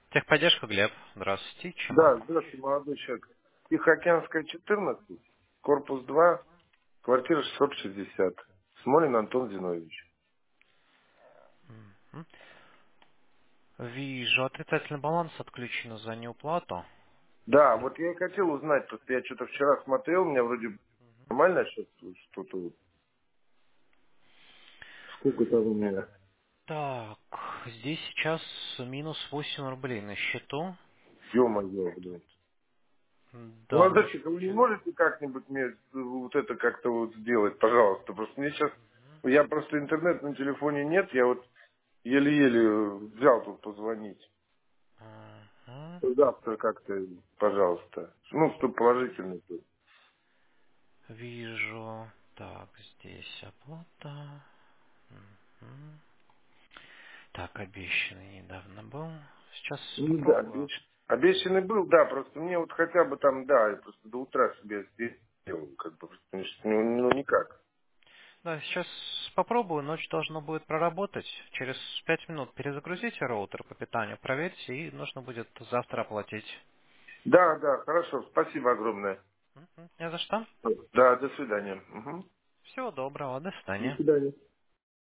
Техподдержка, Глеб. Здравствуйте. Чем могу Да, помочь? здравствуйте, молодой человек. Тихоокеанская, 14, корпус 2, квартира 660. Смолин Антон Зиновьевич. Мгм. Вижу, отрицательный баланс отключен за неуплату. Да, вот я и хотел узнать, просто я что-то вчера смотрел, у меня вроде нормально сейчас что-то, сколько там у меня. Так, здесь сейчас минус 8 рублей на счету. Ё-моё, блин. Да, Молодой может человек, а вы не быть. можете как-нибудь мне вот это как-то вот сделать, пожалуйста? Просто мне сейчас, я просто интернет на телефоне нет, я вот еле-еле взял тут позвонить. Ага. Завтра как-то, пожалуйста. Ну, чтобы положительный был. Вижу. Так, здесь оплата. Мгм. Так, обещанный недавно был. Сейчас Ну да, попробую. обещанный был, да, просто мне вот хотя бы там, да, я просто до утра себе сделал, как бы, потому что, ну, никак. Да, сейчас попробую, ночь должно будет проработать. Через 5 минут перезагрузите роутер по питанию, проверьте, и нужно будет завтра оплатить. Да, да, хорошо, спасибо огромное. Не за что. Да, до свидания. Мгм. Всего доброго, до До свидания. свидания.